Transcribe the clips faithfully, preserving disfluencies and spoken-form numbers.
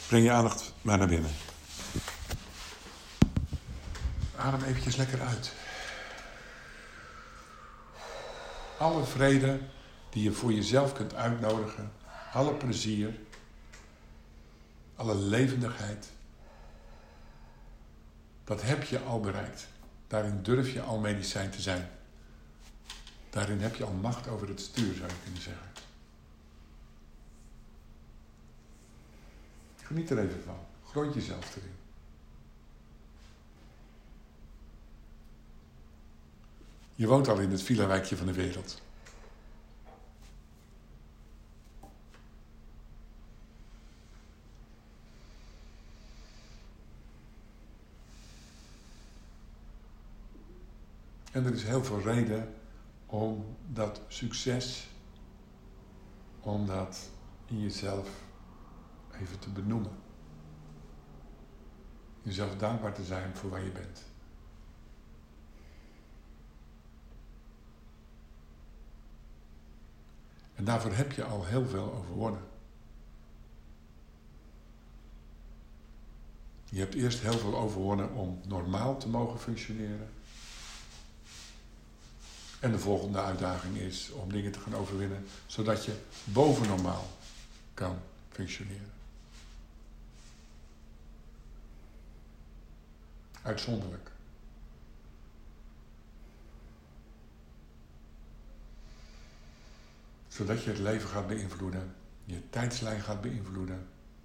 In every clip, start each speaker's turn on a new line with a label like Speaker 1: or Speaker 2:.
Speaker 1: Breng je aandacht maar naar binnen. Adem eventjes lekker uit. Alle vrede die je voor jezelf kunt uitnodigen, alle plezier, alle levendigheid, dat heb je al bereikt. Daarin durf je al medicijn te zijn. Daarin heb je al macht over het stuur, zou je kunnen zeggen. Geniet er even van. Grond jezelf erin. Je woont al in het villa-wijkje van de wereld. En er is heel veel reden om dat succes, om dat in jezelf even te benoemen. Jezelf dankbaar te zijn voor waar je bent. En daarvoor heb je al heel veel overwonnen. Je hebt eerst heel veel overwonnen om normaal te mogen functioneren. En de volgende uitdaging is om dingen te gaan overwinnen, zodat je boven normaal kan functioneren. Uitzonderlijk. Zodat je het leven gaat beïnvloeden, je tijdslijn gaat beïnvloeden.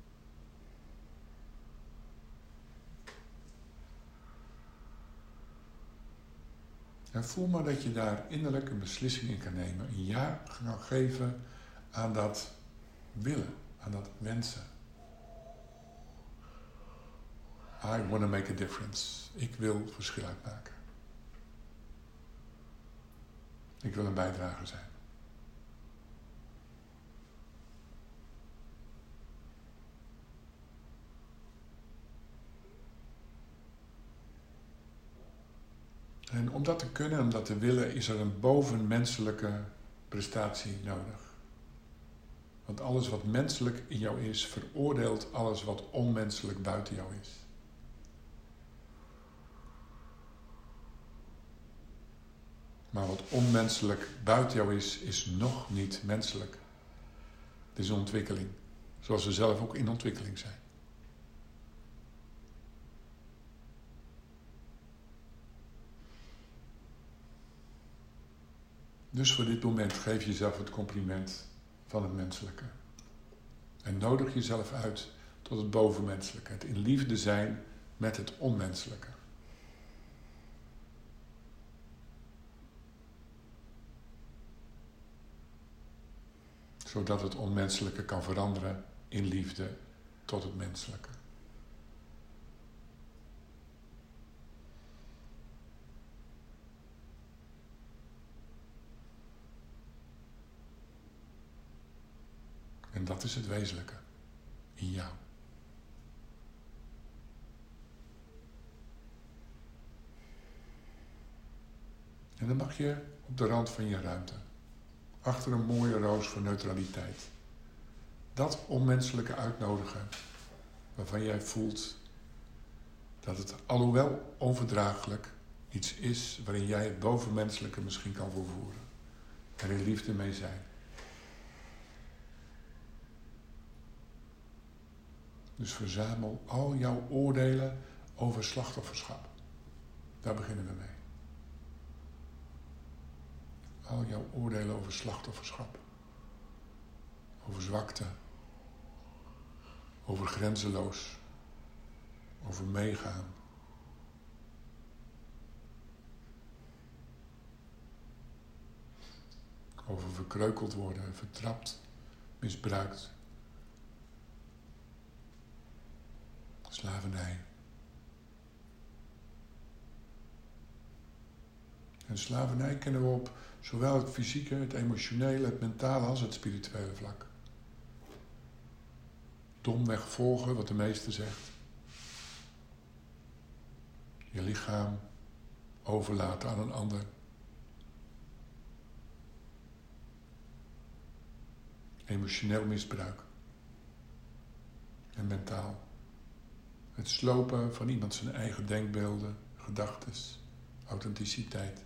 Speaker 1: En voel maar dat je daar innerlijk een beslissing in kan nemen. Een ja kan geven aan dat willen, aan dat wensen. I want to make a difference. Ik wil verschil uitmaken. Ik wil een bijdrager zijn. En om dat te kunnen, om dat te willen, is er een bovenmenselijke prestatie nodig. Want alles wat menselijk in jou is, veroordeelt alles wat onmenselijk buiten jou is. Maar wat onmenselijk buiten jou is, is nog niet menselijk. Het is een ontwikkeling, zoals we zelf ook in ontwikkeling zijn. Dus voor dit moment geef jezelf het compliment van het menselijke. En nodig jezelf uit tot het bovenmenselijke. Het in liefde zijn met het onmenselijke. Zodat het onmenselijke kan veranderen in liefde tot het menselijke. En dat is het wezenlijke in jou. En dan mag je op de rand van je ruimte, achter een mooie roos voor neutraliteit, dat onmenselijke uitnodigen waarvan jij voelt dat het alhoewel onverdraaglijk iets is waarin jij het bovenmenselijke misschien kan vervoeren. Er in liefde mee zijn. Dus verzamel al jouw oordelen over slachtofferschap. Daar beginnen we mee. Al jouw oordelen over slachtofferschap. Over zwakte. Over grenzeloos. Over meegaan. Over verkreukeld worden, vertrapt, misbruikt. Slavernij. En slavernij kennen we op zowel het fysieke, het emotionele, het mentale als het spirituele vlak. Domweg volgen wat de meester zegt. Je lichaam overlaten aan een ander. Emotioneel misbruik. en mentaal. Het slopen van iemand zijn eigen denkbeelden, gedachten, authenticiteit.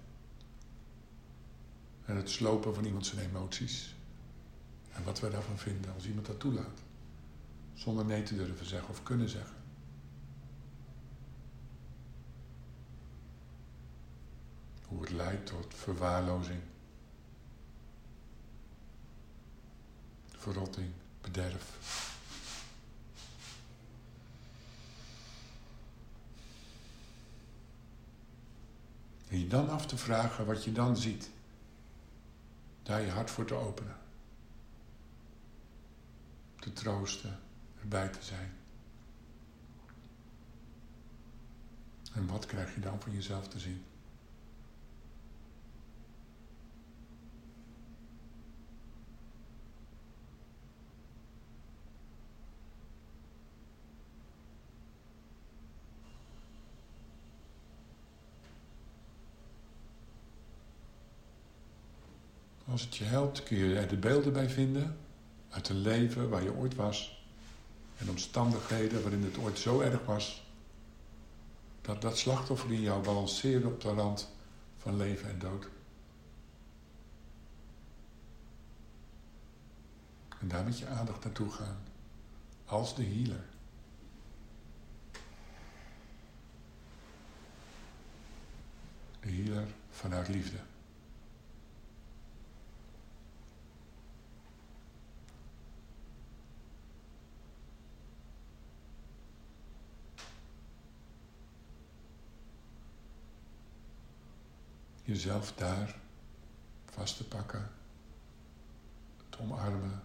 Speaker 1: En het slopen van iemand zijn emoties. En wat wij daarvan vinden als iemand dat toelaat. Zonder nee te durven zeggen of kunnen zeggen. Hoe het leidt tot verwaarlozing, verrotting, bederf. En je dan af te vragen wat je dan ziet. Daar je hart voor te openen. Te troosten, erbij te zijn. En wat krijg je dan van jezelf te zien? Als het je helpt, kun je er de beelden bij vinden uit een leven waar je ooit was en omstandigheden waarin het ooit zo erg was dat dat slachtoffer in jou balanceerde op de rand van leven en dood. En daar met je aandacht naartoe gaan, als de healer. De healer vanuit liefde. Jezelf daar vast te pakken, te omarmen.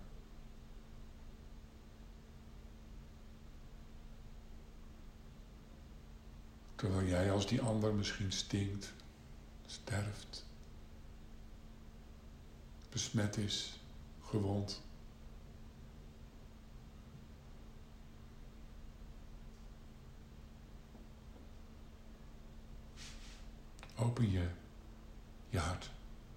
Speaker 1: Terwijl jij als die ander misschien stinkt, sterft, besmet is, gewond. Open je, je hart.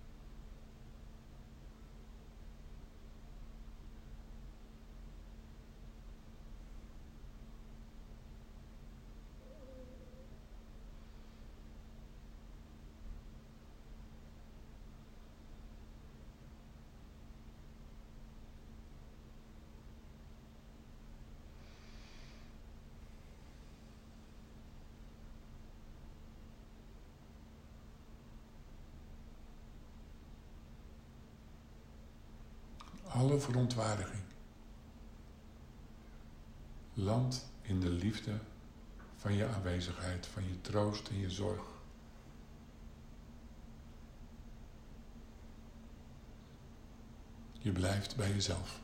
Speaker 1: Alle verontwaardiging landt in de liefde van je aanwezigheid, van je troost en je zorg. Je blijft bij jezelf.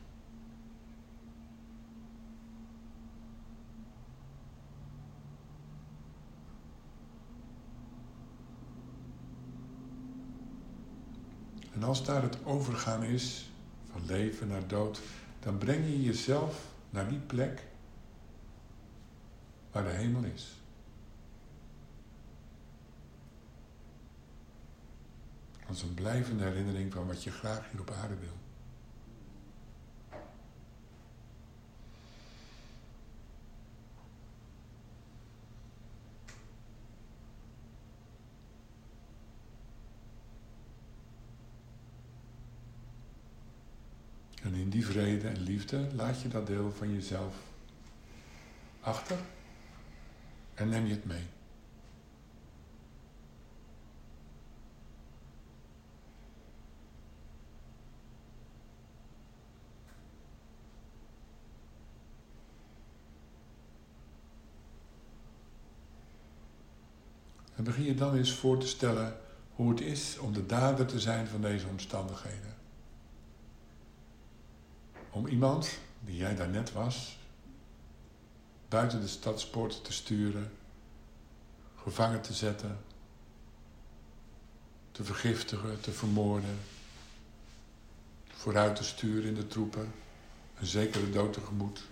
Speaker 1: En als daar het overgaan is van leven naar dood, dan breng je jezelf naar die plek waar de hemel is. Als een blijvende herinnering van wat je graag hier op aarde wil. En in die vrede en liefde laat je dat deel van jezelf achter en neem je het mee. En begin je dan eens voor te stellen hoe het is om de dader te zijn van deze omstandigheden. Om iemand, die jij daarnet was, buiten de stadspoorten te sturen, gevangen te zetten, te vergiftigen, te vermoorden, vooruit te sturen in de troepen, een zekere dood tegemoet.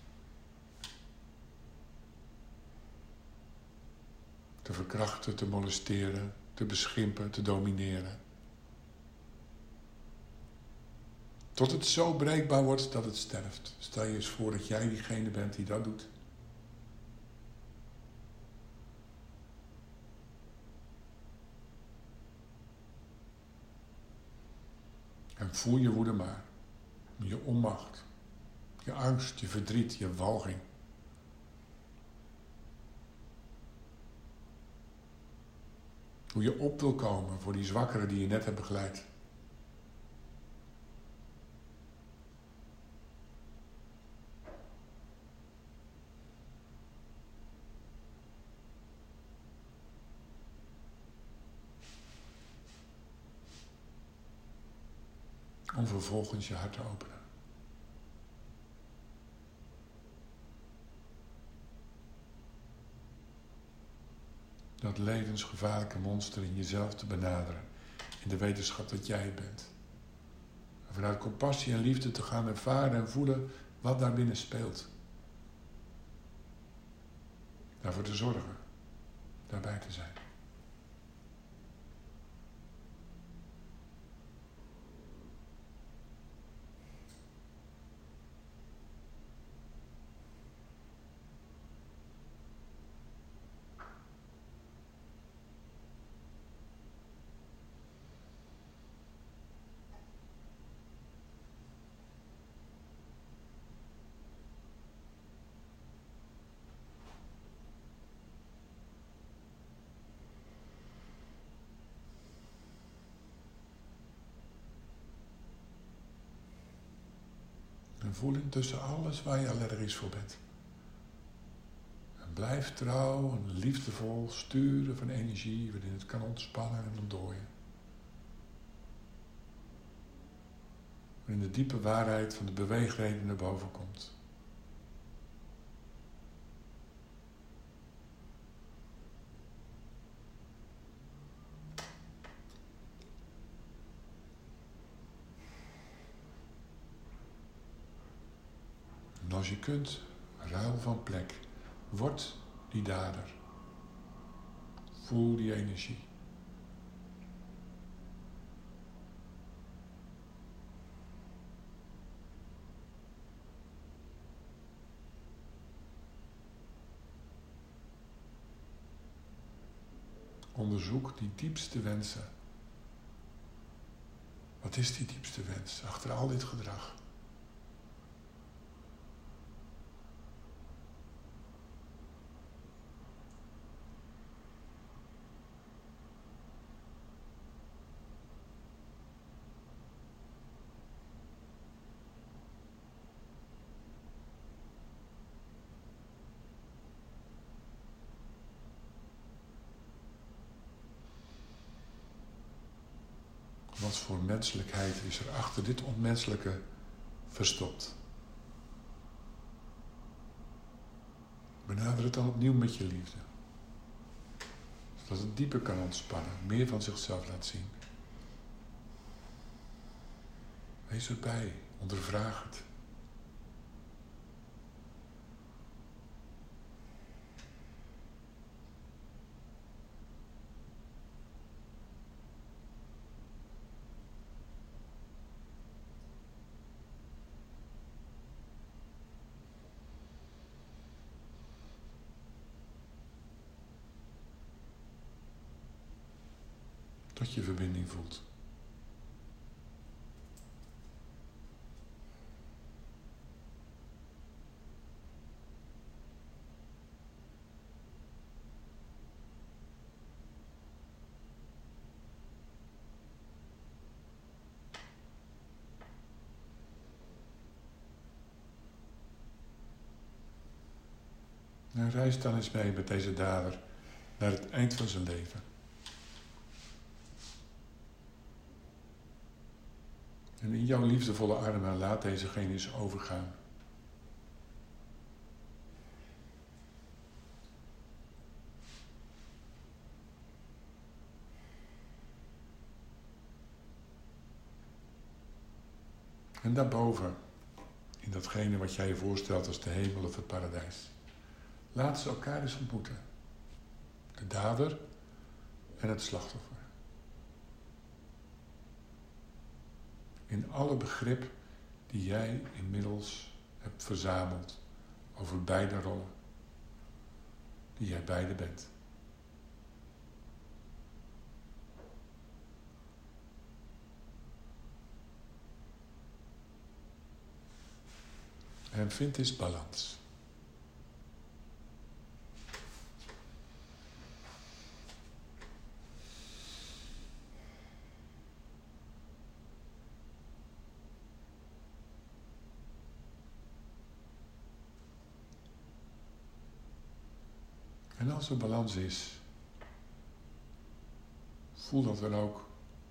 Speaker 1: Te verkrachten, te molesteren, te beschimpen, te domineren. Tot het zo breekbaar wordt dat het sterft. Stel je eens voor dat jij diegene bent die dat doet. En voel je woede maar. Je onmacht. Je angst, je verdriet, je walging. Hoe je op wil komen voor die zwakkeren die je net hebt begeleid. Om vervolgens je hart te openen. Dat levensgevaarlijke monster in jezelf te benaderen. In de wetenschap dat jij het bent. En vanuit compassie en liefde te gaan ervaren en voelen wat daar binnen speelt. Daarvoor te zorgen. Daarbij te zijn. En voel intussen alles waar je allergisch voor bent. En blijf trouw en liefdevol sturen van energie waarin het kan ontspannen en ontdooien. Waarin de diepe waarheid van de beweegreden naar boven komt. En als je kunt, ruil van plek. Word die dader. Voel die energie. Onderzoek die diepste wensen. Wat is die diepste wens achter al dit gedrag? Wat voor menselijkheid is er achter dit onmenselijke verstopt? Benader het dan opnieuw met je liefde. Zodat het dieper kan ontspannen, meer van zichzelf laat zien. Wees erbij, ondervraag het. Tot je verbinding voelt. En reis dan eens mee met deze dader naar het eind van zijn leven. En in jouw liefdevolle armen laat dezegene eens overgaan. En daarboven, in datgene wat jij je voorstelt als de hemel of het paradijs, laat ze elkaar eens ontmoeten. De dader en het slachtoffer. In alle begrip die jij inmiddels hebt verzameld over beide rollen, die jij beide bent. En vind eens balans. En als er balans is, voel dat dan ook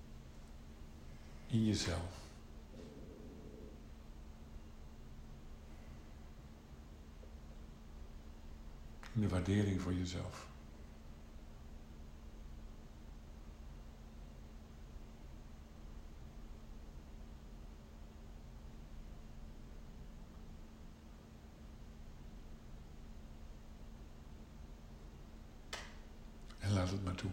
Speaker 1: in jezelf. In de waardering voor jezelf. En laat het maar toe.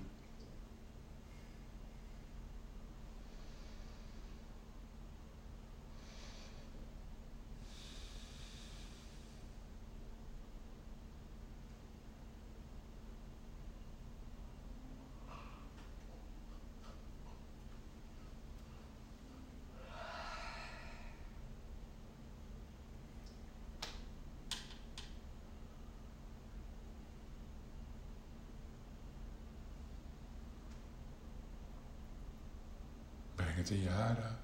Speaker 1: Breng het in je haren.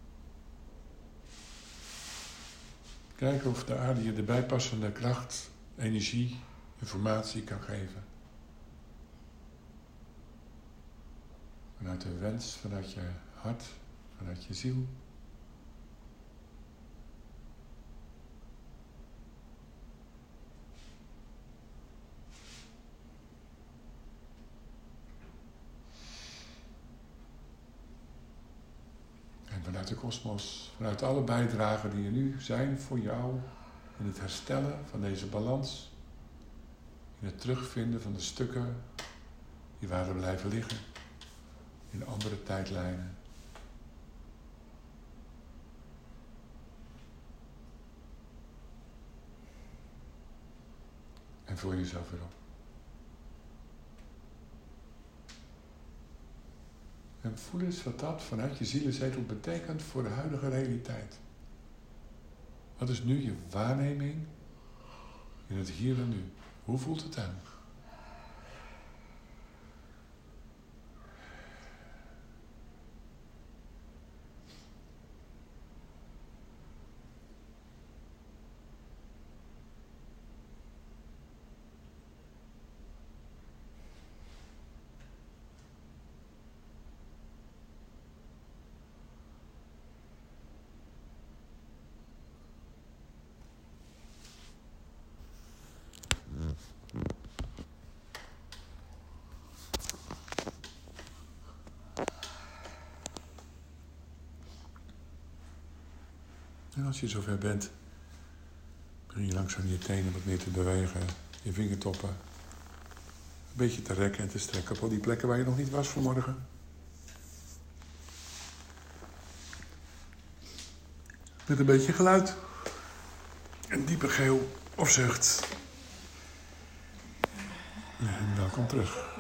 Speaker 1: Kijk of de aarde je de bijpassende kracht, energie, informatie kan geven. Vanuit de wens, vanuit je hart, vanuit je ziel. En vanuit de kosmos, vanuit alle bijdragen die er nu zijn voor jou in het herstellen van deze balans, in het terugvinden van de stukken die waren blijven liggen in andere tijdlijnen. En vul jezelf weer op. En voel eens wat dat vanuit je zielenzetel betekent voor de huidige realiteit. Wat is nu je waarneming in het hier en nu? Hoe voelt het aan? En als je zover bent, begin je langzaam je tenen wat meer te bewegen, je vingertoppen een beetje te rekken en te strekken op al die plekken waar je nog niet was vanmorgen. Met een beetje geluid, een diepe geel of zucht. En welkom terug.